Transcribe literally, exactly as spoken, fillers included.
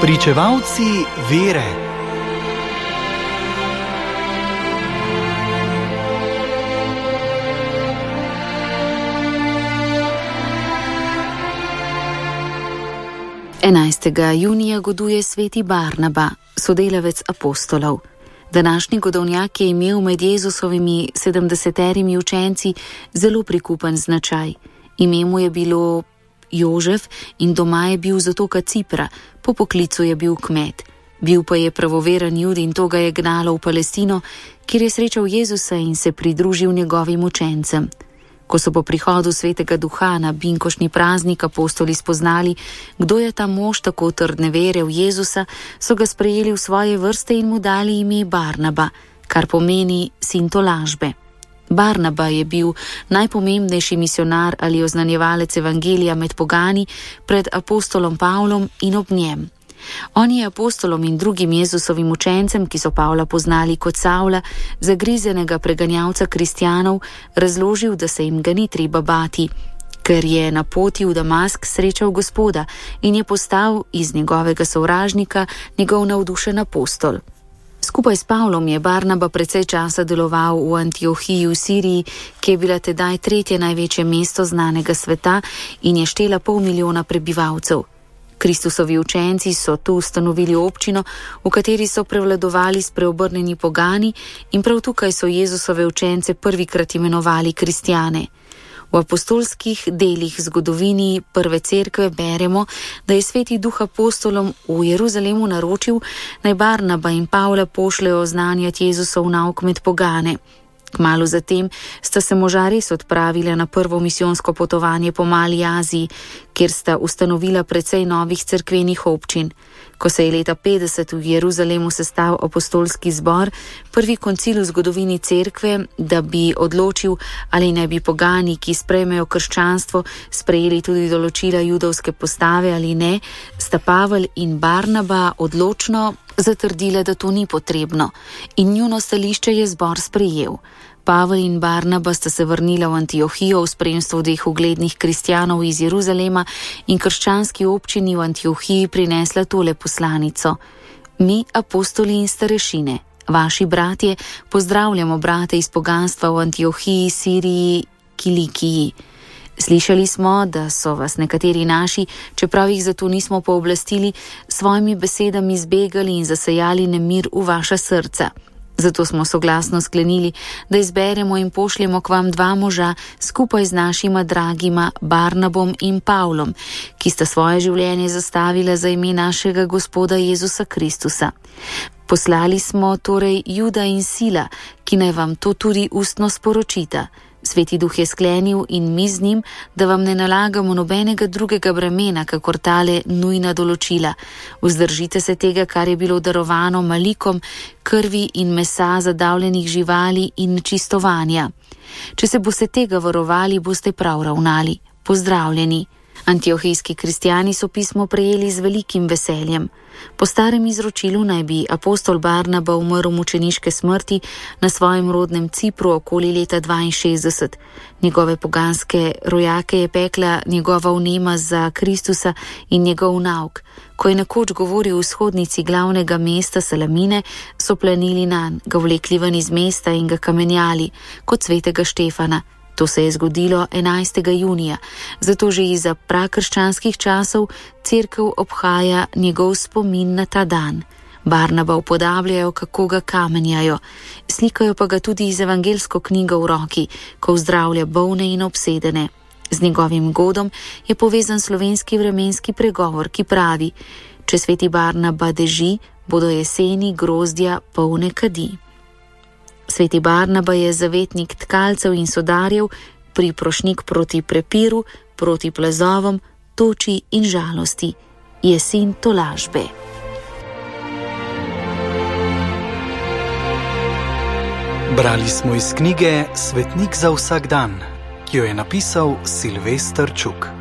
Pričevalci vere. enajstega junija goduje sveti Barnaba, sodelavec apostolov. Današnji godovnjak je imel med Jezusovimi sedemdeseterimi učenci zelo prikupen značaj. Ime mu je bilo Jožef in doma je bil z otoka Cipra, po poklicu je bil kmet. Bil pa je pravoveren Jud in to ga je gnalo v Palestino, kjer je srečal Jezusa in se pridružil njegovim učencem. Ko so po prihodu svetega duha na binkošni praznik apostoli spoznali, kdo je ta mož tako trdne vere v Jezusa, so ga sprejeli v svoje vrste in mu dali ime Barnaba, kar pomeni sin tolažbe. Barnaba je bil najpomembnejši misionar ali oznanjevalec evangelija med pogani pred apostolom Pavlom in ob njem. On je apostolom in drugim Jezusovim učencem, ki so Pavla poznali kot Savla, zagrizenega preganjavca kristjanov, razložil, da se jim ga ni treba bati, ker je na poti v Damask srečal Gospoda in je postal iz njegovega sovražnika njegov navdušen apostol. Skupaj s Pavlom je Barnaba precej časa deloval v Antiohiji v Siriji, ki je bila tedaj tretje največje mesto znanega sveta in je štela pol milijona prebivalcev. Kristusovi učenci so tu ustanovili občino, v kateri so prevladovali spreobrnjeni pogani in prav tukaj so Jezusove učence prvikrat imenovali kristjane. V apostolskih delih zgodovini prve cerkve beremo, da je sveti duh apostolom v Jeruzalemu naročil, naj Barnaba in Pavla pošljejo oznanjati Jezusov nauk med pogane. Kmalu zatem sta se moža res odpravila na prvo misijonsko potovanje po Mali Aziji, kjer sta ustanovila precej novih cerkvenih občin. Ko se je leta petdeset v Jeruzalemu sestal apostolski zbor, prvi koncil v zgodovini cerkve, da bi odločil, ali ne bi pogani, ki sprejmejo krščanstvo, sprejeli tudi določila judovske postave ali ne, sta Pavel in Barnaba odločno zatrdila, da to ni potrebno, in njuno stališče je zbor sprejel. Pavel in Barnaba sta se vrnila v Antiohijo v spremstvu dveh uglednih kristjanov iz Jeruzalema in krščanski občini v Antiohiji prinesla tole poslanico: Mi, apostoli in starešine, vaši bratje, pozdravljamo brate iz poganstva v Antiohiji, Siriji, Kilikiji. Slišali smo, da so vas nekateri naši, čeprav jih zato nismo pooblastili, svojimi besedami zbegali in zasejali nemir v vaša srca. Zato smo soglasno sklenili, da izberemo in pošljemo k vam dva moža skupaj z našima dragima Barnabom in Pavlom, ki sta svoje življenje zastavila za ime našega Gospoda Jezusa Kristusa. Poslali smo torej Juda in Sila, ki naj vam to tudi ustno sporočita. Sveti duh je sklenil in mi z njim, da vam ne nalagamo nobenega drugega bremena, kakor tale nujna določila. Vzdržite se tega, kar je bilo darovano malikom, krvi in mesa zadavljenih živali in čistovanja. Če se boste tega varovali, boste prav ravnali. Pozdravljeni. Antiohijski kristjani so pismo prejeli z velikim veseljem. Po starem izročilu naj bi apostol Barnaba umrl mučeniške smrti na svojem rodnem Cipru okoli leta dvainšestdeset. Njegove poganske rojake je pekla njegova vnema za Kristusa in njegov nauk. Ko je nekoč govoril v vzhodnici glavnega mesta Salamine, so planili nanj, ga vlekli ven iz mesta in ga kamenjali, kot svetega Štefana. To se je zgodilo enajstega junija, zato že iza prakrščanskih časov cerkev obhaja njegov spomin na ta dan. Barnaba upodabljajo, kako ga kamenjajo, slikajo pa ga tudi iz evangelsko knjigo v roki, ko zdravlja bolne in obsedene. Z njegovim godom je povezan slovenski vremenski pregovor, ki pravi: Če sveti Barnaba deži, bodo jeseni grozdja polne kadi. Sveti Barnaba je zavetnik tkalcev in sodarjev, priprošnik proti prepiru, proti plazovom, toči in žalosti. Je sin tolažbe. Brali smo iz knjige Svetnik za vsak dan, ki jo je napisal Silvester Čuk.